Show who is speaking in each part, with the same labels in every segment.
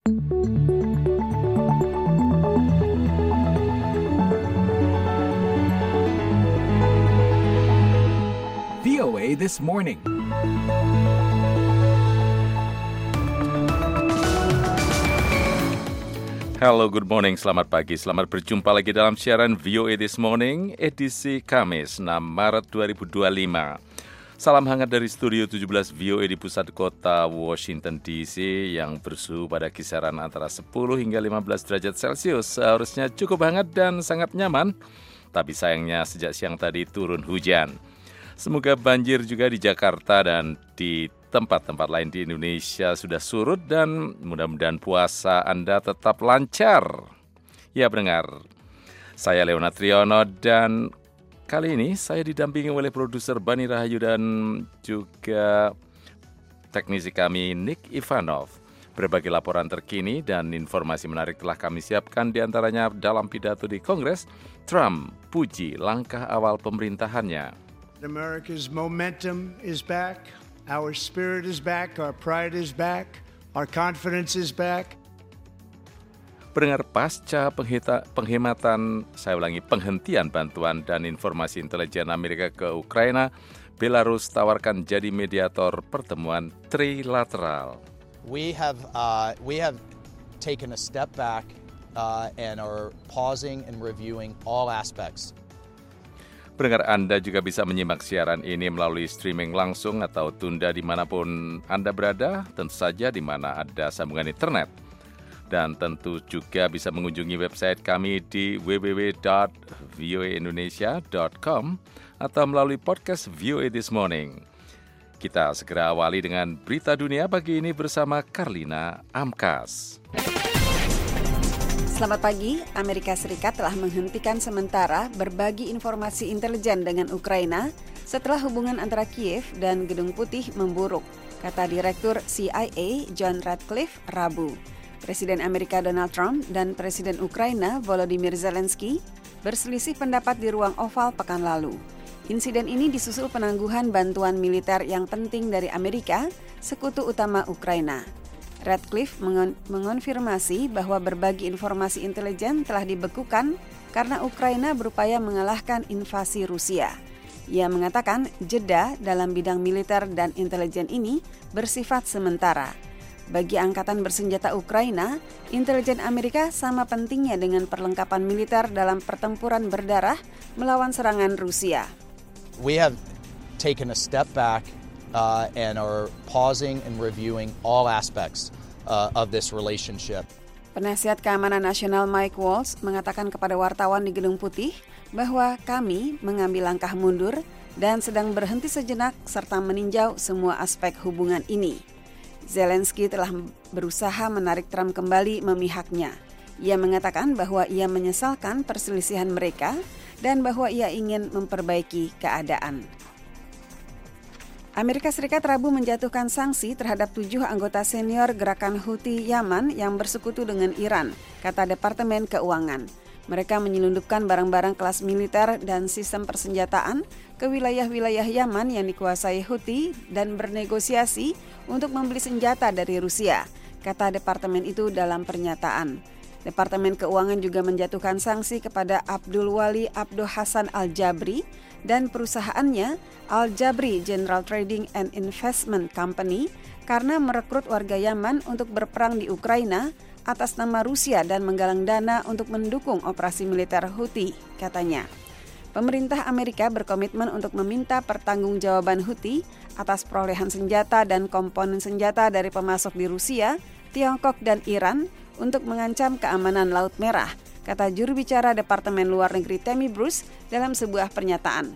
Speaker 1: VOA This Morning.
Speaker 2: Hello, good morning, selamat pagi. Selamat berjumpa lagi dalam siaran VOA This Morning, edisi Kamis 6 Maret 2025. Salam hangat dari Studio 17 VOA di pusat kota Washington DC yang bersuhu pada kisaran antara 10 hingga 15 derajat Celcius. Seharusnya cukup hangat dan sangat nyaman, tapi sayangnya sejak siang tadi turun hujan. Semoga banjir juga di Jakarta dan di tempat-tempat lain di Indonesia sudah surut dan mudah-mudahan puasa Anda tetap lancar. Ya pendengar, saya Leonard Triono dan kali ini saya didampingi oleh produser Bani Rahayu dan juga teknisi kami Nick Ivanov. Berbagai laporan terkini dan informasi menarik telah kami siapkan, diantaranya dalam pidato di Kongres, Trump puji langkah awal pemerintahannya.
Speaker 3: America's momentum is back. Our spirit is back, our pride is back, our confidence is back.
Speaker 2: Pendengar, pasca penghentian bantuan dan informasi intelijen Amerika ke Ukraina, Belarus tawarkan jadi mediator pertemuan trilateral.
Speaker 4: We have taken a step back and are pausing and reviewing all aspects.
Speaker 2: Pendengar, Anda juga bisa menyimak siaran ini melalui streaming langsung atau tunda dimanapun Anda berada, tentu saja di mana ada sambungan internet. Dan tentu juga bisa mengunjungi website kami di www.voaindonesia.com atau melalui podcast VOA This Morning. Kita segera awali dengan berita dunia pagi ini bersama Karlina Amkas.
Speaker 5: Selamat pagi, Amerika Serikat telah menghentikan sementara berbagi informasi intelijen dengan Ukraina setelah hubungan antara Kiev dan Gedung Putih memburuk, kata Direktur CIA John Ratcliffe Rabu. Presiden Amerika Donald Trump dan Presiden Ukraina Volodymyr Zelensky berselisih pendapat di ruang oval pekan lalu. Insiden ini disusul penangguhan bantuan militer yang penting dari Amerika, sekutu utama Ukraina. Ratcliffe mengonfirmasi bahwa berbagi informasi intelijen telah dibekukan karena Ukraina berupaya mengalahkan invasi Rusia. Ia mengatakan jeda dalam bidang militer dan intelijen ini bersifat sementara. Bagi angkatan bersenjata Ukraina, intelijen Amerika sama pentingnya dengan perlengkapan militer dalam pertempuran berdarah melawan serangan Rusia.
Speaker 4: We have taken a step back and are pausing and reviewing all aspects of this relationship.
Speaker 5: Penasihat Keamanan Nasional Mike Waltz mengatakan kepada wartawan di Gedung Putih bahwa kami mengambil langkah mundur dan sedang berhenti sejenak serta meninjau semua aspek hubungan ini. Zelensky telah berusaha menarik Trump kembali memihaknya. Ia mengatakan bahwa ia menyesalkan perselisihan mereka dan bahwa ia ingin memperbaiki keadaan. Amerika Serikat Rabu menjatuhkan sanksi terhadap 7 anggota senior gerakan Houthi Yaman yang bersekutu dengan Iran, kata Departemen Keuangan. Mereka menyelundupkan barang-barang kelas militer dan sistem persenjataan ke wilayah-wilayah Yaman yang dikuasai Houthi dan bernegosiasi untuk membeli senjata dari Rusia, kata departemen itu dalam pernyataan. Departemen Keuangan juga menjatuhkan sanksi kepada Abdul Wali Abdo Hassan Al-Jabri dan perusahaannya Al-Jabri General Trading and Investment Company karena merekrut warga Yaman untuk berperang di Ukraina atas nama Rusia dan menggalang dana untuk mendukung operasi militer Houthi, katanya. Pemerintah Amerika berkomitmen untuk meminta pertanggungjawaban Houthi atas perolehan senjata dan komponen senjata dari pemasok di Rusia, Tiongkok, dan Iran untuk mengancam keamanan Laut Merah, kata juru bicara Departemen Luar Negeri Tammy Bruce dalam sebuah pernyataan.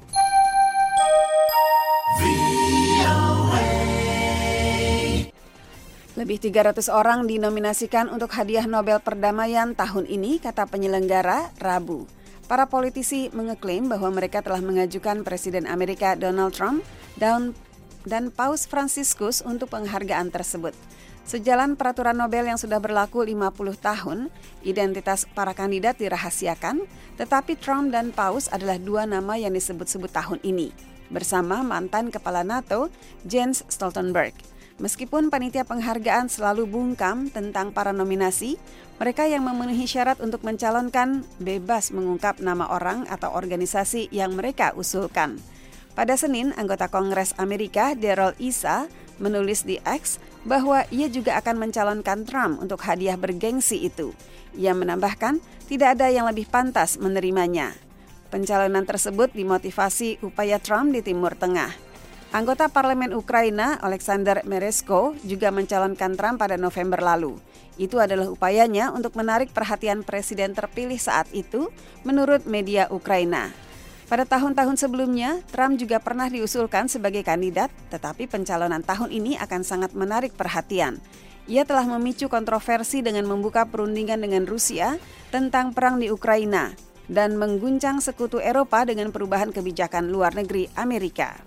Speaker 5: Lebih 300 orang dinominasikan untuk hadiah Nobel Perdamaian tahun ini, kata penyelenggara Rabu. Para politisi mengeklaim bahwa mereka telah mengajukan Presiden Amerika Donald Trump dan Paus Fransiskus untuk penghargaan tersebut. Sejalan peraturan Nobel yang sudah berlaku 50 tahun, identitas para kandidat dirahasiakan, tetapi Trump dan Paus adalah dua nama yang disebut-sebut tahun ini, bersama mantan Kepala NATO Jens Stoltenberg. Meskipun panitia penghargaan selalu bungkam tentang para nominasi, mereka yang memenuhi syarat untuk mencalonkan bebas mengungkap nama orang atau organisasi yang mereka usulkan. Pada Senin, anggota Kongres Amerika Darrell Issa menulis di X bahwa ia juga akan mencalonkan Trump untuk hadiah bergengsi itu. Ia menambahkan, tidak ada yang lebih pantas menerimanya. Pencalonan tersebut dimotivasi upaya Trump di Timur Tengah. Anggota Parlemen Ukraina, Alexander Meresko, juga mencalonkan Trump pada November lalu. Itu adalah upayanya untuk menarik perhatian presiden terpilih saat itu, menurut media Ukraina. Pada tahun-tahun sebelumnya, Trump juga pernah diusulkan sebagai kandidat, tetapi pencalonan tahun ini akan sangat menarik perhatian. Ia telah memicu kontroversi dengan membuka perundingan dengan Rusia tentang perang di Ukraina dan mengguncang sekutu Eropa dengan perubahan kebijakan luar negeri Amerika.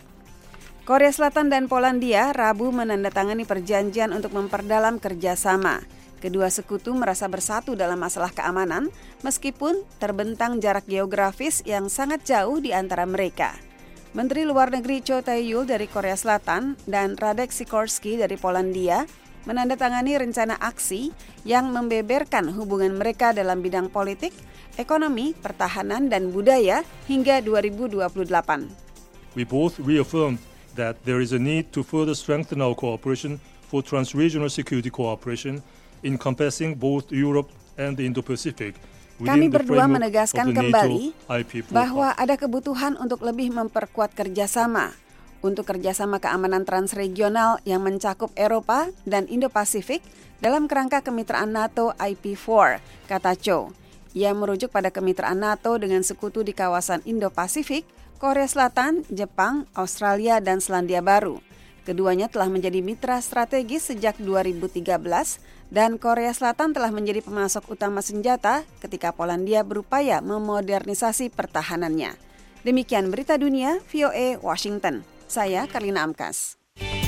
Speaker 5: Korea Selatan dan Polandia Rabu menandatangani perjanjian untuk memperdalam kerjasama. Kedua sekutu merasa bersatu dalam masalah keamanan, meskipun terbentang jarak geografis yang sangat jauh di antara mereka. Menteri Luar Negeri Cho Tae-yul dari Korea Selatan dan Radek Sikorski dari Polandia menandatangani rencana aksi yang membeberkan hubungan mereka dalam bidang politik, ekonomi, pertahanan, dan budaya hingga 2028.
Speaker 1: We both reaffirmed that there is a need to further strengthen our cooperation for transregional security cooperation encompassing both Europe and the Indo-Pacific.
Speaker 5: Kami berdua menegaskan kembali bahwa ada kebutuhan untuk lebih memperkuat kerjasama untuk kerjasama keamanan transregional yang mencakup Eropa dan Indo-Pasifik dalam kerangka kemitraan NATO IP4, kata Cho. Ia merujuk pada kemitraan NATO dengan sekutu di kawasan Indo-Pasifik, Korea Selatan, Jepang, Australia, dan Selandia Baru. Keduanya telah menjadi mitra strategis sejak 2013 dan Korea Selatan telah menjadi pemasok utama senjata ketika Polandia berupaya memodernisasi pertahanannya. Demikian berita dunia VOA Washington. Saya Karlina Amkas.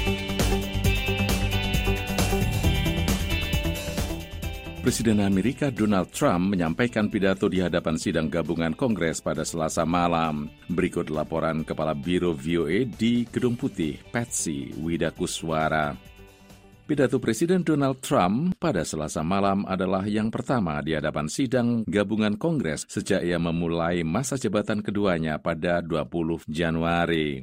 Speaker 2: Presiden Amerika Donald Trump menyampaikan pidato di hadapan sidang gabungan Kongres pada Selasa malam. Berikut laporan Kepala Biro VOA di Gedung Putih, Patsy Widakuswara. Pidato Presiden Donald Trump pada Selasa malam adalah yang pertama di hadapan sidang gabungan Kongres sejak ia memulai masa jabatan keduanya pada 20 Januari.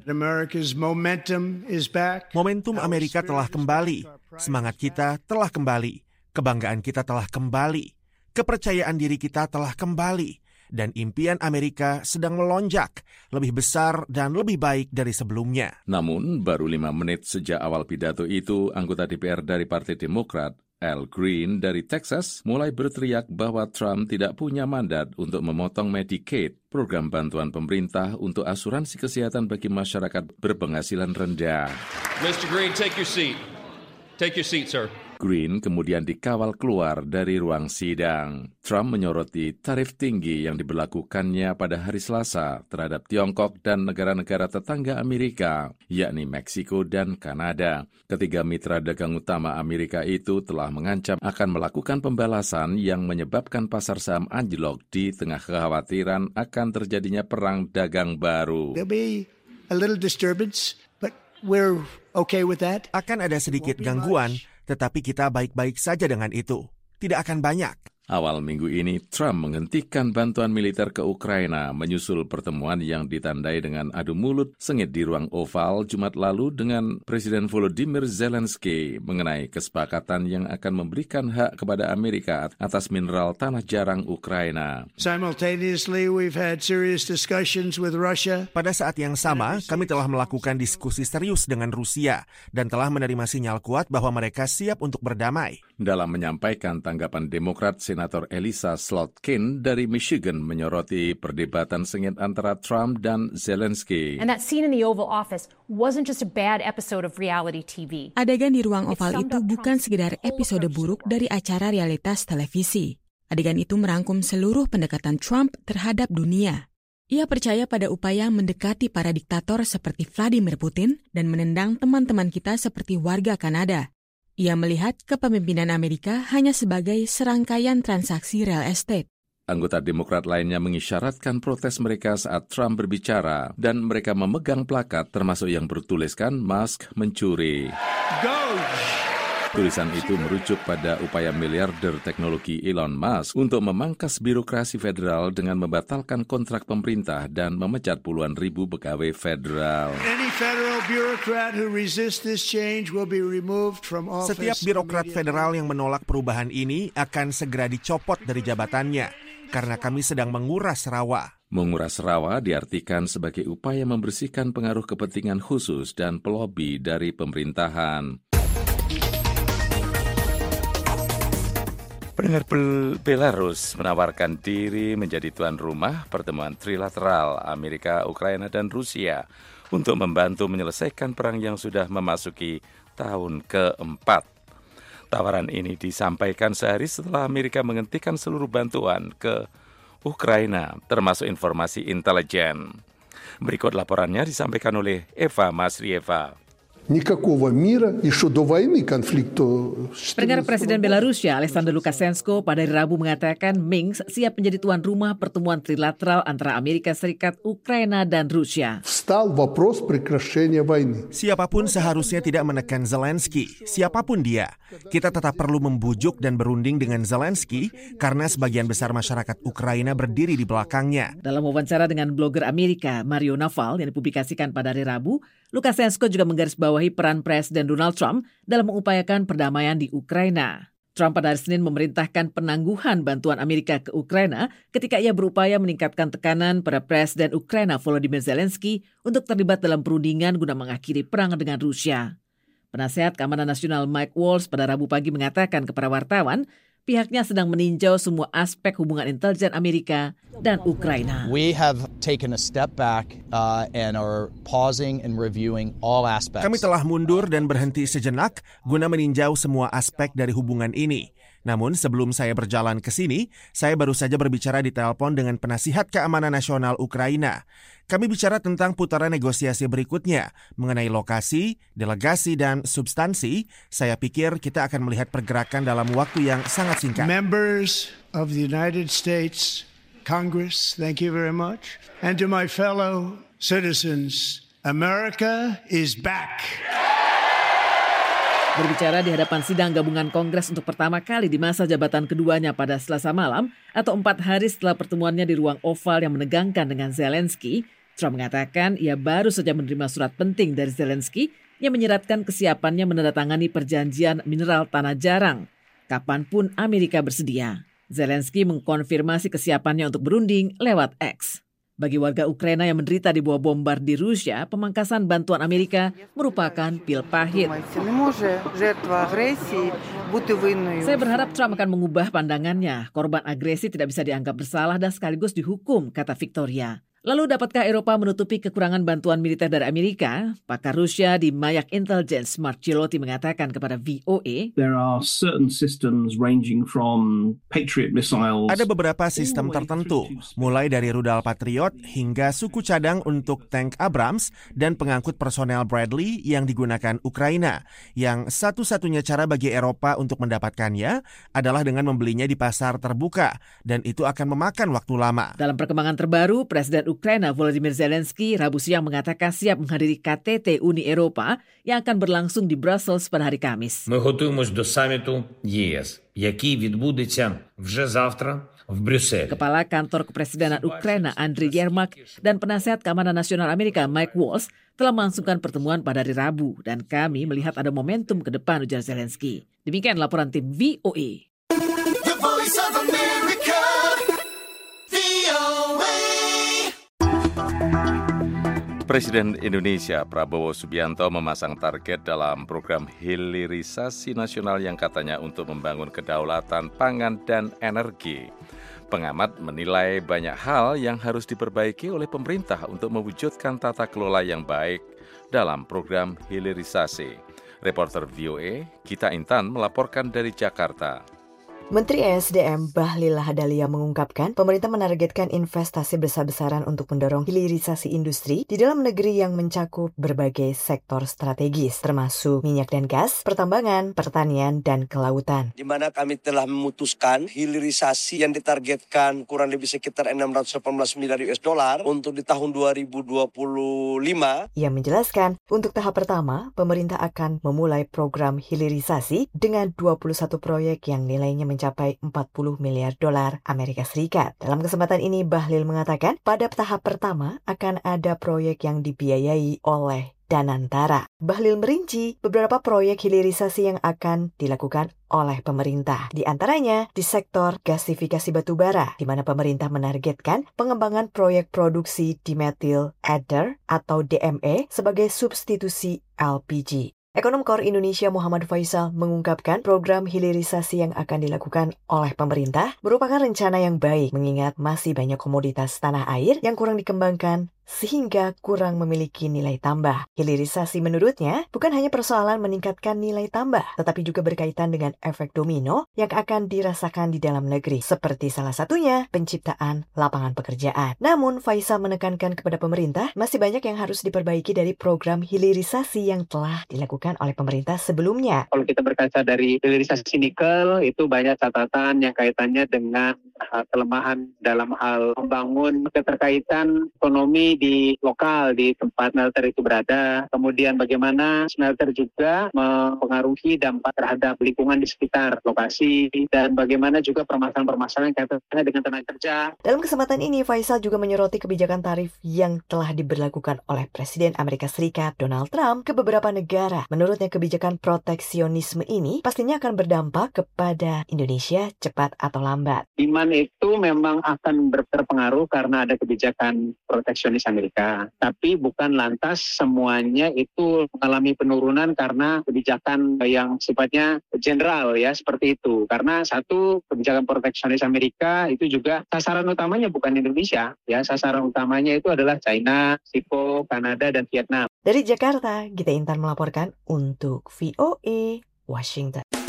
Speaker 6: Momentum Amerika telah kembali, semangat kita telah kembali. Kebanggaan kita telah kembali, kepercayaan diri kita telah kembali, dan impian Amerika sedang melonjak, lebih besar dan lebih baik dari sebelumnya.
Speaker 2: Namun, baru 5 menit sejak awal pidato itu, anggota DPR dari Partai Demokrat, Al Green dari Texas, mulai berteriak bahwa Trump tidak punya mandat untuk memotong Medicaid, program bantuan pemerintah untuk asuransi kesehatan bagi masyarakat berpenghasilan rendah.
Speaker 7: Mr. Green, take your seat. Take your seat, sir.
Speaker 2: Green kemudian dikawal keluar dari ruang sidang. Trump menyoroti tarif tinggi yang diberlakukannya pada hari Selasa terhadap Tiongkok dan negara-negara tetangga Amerika, yakni Meksiko dan Kanada. Ketiga mitra dagang utama Amerika itu telah mengancam akan melakukan pembalasan yang menyebabkan pasar saham anjlok di tengah kekhawatiran akan terjadinya perang dagang baru.
Speaker 3: There'll be a little disturbance, but we're okay with that.
Speaker 6: Akan ada sedikit gangguan, tetapi kita baik-baik saja dengan itu. Tidak akan banyak.
Speaker 2: Awal minggu ini, Trump menghentikan bantuan militer ke Ukraina menyusul pertemuan yang ditandai dengan adu mulut sengit di ruang oval Jumat lalu dengan Presiden Volodymyr Zelensky mengenai kesepakatan yang akan memberikan hak kepada Amerika atas mineral tanah jarang Ukraina.
Speaker 3: Simultaneously, we've had serious discussions with Russia.
Speaker 6: Pada saat yang sama, kami telah melakukan diskusi serius dengan Rusia dan telah menerima sinyal kuat bahwa mereka siap untuk berdamai.
Speaker 2: Dalam menyampaikan tanggapan Demokrat, Senator Elissa Slotkin dari Michigan menyoroti perdebatan sengit antara Trump dan Zelensky.
Speaker 8: And that scene in the Oval Office wasn't just a bad episode of reality TV.
Speaker 9: Adegan di ruang oval itu bukan sekedar episode buruk dari acara realitas televisi. Adegan itu merangkum seluruh pendekatan Trump terhadap dunia. Ia percaya pada upaya mendekati para diktator seperti Vladimir Putin dan menendang teman-teman kita seperti warga Kanada. Ia melihat kepemimpinan Amerika hanya sebagai serangkaian transaksi real estate.
Speaker 2: Anggota Demokrat lainnya mengisyaratkan protes mereka saat Trump berbicara dan mereka memegang plakat termasuk yang bertuliskan Musk mencuri. Tulisan itu merujuk pada upaya miliarder teknologi Elon Musk untuk memangkas birokrasi federal dengan membatalkan kontrak pemerintah dan memecat puluhan ribu pegawai federal.
Speaker 6: Setiap birokrat federal yang menolak perubahan ini akan segera dicopot dari jabatannya karena kami sedang menguras rawa.
Speaker 2: Menguras rawa diartikan sebagai upaya membersihkan pengaruh kepentingan khusus dan pelobi dari pemerintahan. Pendengar, Belarus menawarkan diri menjadi tuan rumah pertemuan trilateral Amerika, Ukraina, dan Rusia untuk membantu menyelesaikan perang yang sudah memasuki tahun keempat. Tawaran ini disampaikan sehari setelah Amerika menghentikan seluruh bantuan ke Ukraina, termasuk informasi intelijen. Berikut laporannya disampaikan oleh Eva Masrieva.
Speaker 10: Никакого мира еще до войны конфликту.
Speaker 11: Pendengar, Presiden Belarusia Alexander Lukashenko pada hari Rabu mengatakan Minsk siap menjadi tuan rumah pertemuan trilateral antara Amerika Serikat, Ukraina, dan Rusia.
Speaker 10: Встал вопрос прекращения войны.
Speaker 6: Siapapun seharusnya tidak menekan Zelensky, siapapun dia. Kita tetap perlu membujuk dan berunding dengan Zelensky karena sebagian besar masyarakat Ukraina berdiri di belakangnya.
Speaker 11: Dalam wawancara dengan blogger Amerika Mario Naval yang dipublikasikan pada hari Rabu, Lukashenko juga menggarisbawahi peran Presiden Donald Trump dalam mengupayakan perdamaian di Ukraina. Trump pada hari Senin memerintahkan penangguhan bantuan Amerika ke Ukraina ketika ia berupaya meningkatkan tekanan pada Presiden Ukraina Volodymyr Zelensky untuk terlibat dalam perundingan guna mengakhiri perang dengan Rusia. Penasehat Keamanan Nasional Mike Waltz pada Rabu pagi mengatakan kepada wartawan, pihaknya sedang meninjau semua aspek hubungan intelijen Amerika dan Ukraina.
Speaker 4: We have taken a step back and are pausing and reviewing all aspects.
Speaker 6: Kami telah mundur dan berhenti sejenak guna meninjau semua aspek dari hubungan ini. Namun sebelum saya berjalan ke sini, saya baru saja berbicara di telepon dengan penasihat Keamanan Nasional Ukraina. Kami bicara tentang putaran negosiasi berikutnya mengenai lokasi, delegasi, dan substansi. Saya pikir kita akan melihat pergerakan dalam waktu yang sangat singkat.
Speaker 3: Members of the United States Congress, thank you very much. And to my fellow citizens, America is back.
Speaker 11: Berbicara di hadapan sidang gabungan Kongres untuk pertama kali di masa jabatan keduanya pada Selasa malam atau 4 hari setelah pertemuannya di ruang oval yang menegangkan dengan Zelensky, Trump mengatakan ia baru saja menerima surat penting dari Zelensky yang menyeratkan kesiapannya menandatangani perjanjian mineral tanah jarang. Kapanpun Amerika bersedia. Zelensky mengkonfirmasi kesiapannya untuk berunding lewat X. Bagi warga Ukraina yang menderita di bawah bombardir Rusia, pemangkasan bantuan Amerika merupakan pil pahit. Saya berharap Trump akan mengubah pandangannya. Korban agresi tidak bisa dianggap bersalah dan sekaligus dihukum, kata Victoria. Lalu dapatkah Eropa menutupi kekurangan bantuan militer dari Amerika? Pakar Rusia di Mayak Intelligence Mark Chilotti mengatakan kepada VOA,
Speaker 12: There are certain systems ranging from Patriot missiles.
Speaker 6: Ada beberapa sistem tertentu, mulai dari rudal Patriot hingga suku cadang untuk tank Abrams dan pengangkut personel Bradley yang digunakan Ukraina. Yang satu-satunya cara bagi Eropa untuk mendapatkannya adalah dengan membelinya di pasar terbuka, dan itu akan memakan waktu lama.
Speaker 11: Dalam perkembangan terbaru, Presiden Ukraina Volodymyr Zelensky Rabu siang mengatakan siap menghadiri KTT Uni Eropa yang akan berlangsung di Brussels pada hari Kamis.
Speaker 13: Ми готуємось до саміту ЄС, який відбудеться вже завтра в Брюсселі.
Speaker 11: Kepala Kantor Kepresidenan Ukraina Andriy Yermak dan Penasihat Keamanan Nasional Amerika Mike Waltz telah melangsungkan pertemuan pada hari Rabu dan kami melihat ada momentum ke depan, ujar Zelensky. Demikian laporan tim VOA.
Speaker 14: The Voice of America, VOA.
Speaker 2: Presiden Indonesia Prabowo Subianto memasang target dalam program hilirisasi nasional yang katanya untuk membangun kedaulatan pangan dan energi. Pengamat menilai banyak hal yang harus diperbaiki oleh pemerintah untuk mewujudkan tata kelola yang baik dalam program hilirisasi. Reporter VOA Gita Intan melaporkan dari Jakarta.
Speaker 15: Menteri ESDM Bahlil Lahadalia mengungkapkan pemerintah menargetkan investasi besar-besaran untuk mendorong hilirisasi industri di dalam negeri yang mencakup berbagai sektor strategis, termasuk minyak dan gas, pertambangan, pertanian, dan kelautan.
Speaker 16: Di mana kami telah memutuskan hilirisasi yang ditargetkan kurang lebih sekitar 618 miliar US dollar untuk di tahun 2025.
Speaker 15: Ia menjelaskan, untuk tahap pertama, pemerintah akan memulai program hilirisasi dengan 21 proyek yang nilainya mencapai 40 miliar dolar Amerika Serikat. Dalam kesempatan ini, Bahlil mengatakan pada tahap pertama akan ada proyek yang dibiayai oleh Danantara. Bahlil merinci beberapa proyek hilirisasi yang akan dilakukan oleh pemerintah. Di antaranya di sektor gasifikasi batubara, di mana pemerintah menargetkan pengembangan proyek produksi dimethyl ether atau DME sebagai substitusi LPG. Ekonom KOR Indonesia Muhammad Faisal mengungkapkan program hilirisasi yang akan dilakukan oleh pemerintah merupakan rencana yang baik mengingat masih banyak komoditas tanah air yang kurang dikembangkan sehingga kurang memiliki nilai tambah. Hilirisasi menurutnya bukan hanya persoalan meningkatkan nilai tambah, tetapi juga berkaitan dengan efek domino yang akan dirasakan di dalam negeri, seperti salah satunya penciptaan lapangan pekerjaan. Namun, Faisal menekankan kepada pemerintah masih banyak yang harus diperbaiki dari program hilirisasi yang telah dilakukan oleh pemerintah sebelumnya.
Speaker 17: Kalau kita berkaca dari hilirisasi nikel, itu banyak catatan yang kaitannya dengan kelemahan dalam hal membangun keterkaitan ekonomi di lokal, di tempat smelter itu berada. Kemudian bagaimana smelter juga mempengaruhi dampak terhadap lingkungan di sekitar lokasi, dan bagaimana juga permasalahan-permasalahan kaitannya dengan tenaga kerja.
Speaker 15: Dalam kesempatan ini, Faisal juga menyoroti kebijakan tarif yang telah diberlakukan oleh Presiden Amerika Serikat Donald Trump ke beberapa negara. Menurutnya, kebijakan proteksionisme ini pastinya akan berdampak kepada Indonesia cepat atau lambat.
Speaker 17: Demand itu memang akan berpengaruh karena ada kebijakan proteksionis Amerika. Tapi bukan lantas semuanya itu mengalami penurunan karena kebijakan yang sifatnya general ya, seperti itu. Karena satu, kebijakan proteksionis Amerika itu juga sasaran utamanya bukan Indonesia. Ya, sasaran utamanya itu adalah China, Meksiko, Kanada, dan Vietnam.
Speaker 15: Dari Jakarta, Gita Intan melaporkan untuk VOA Washington.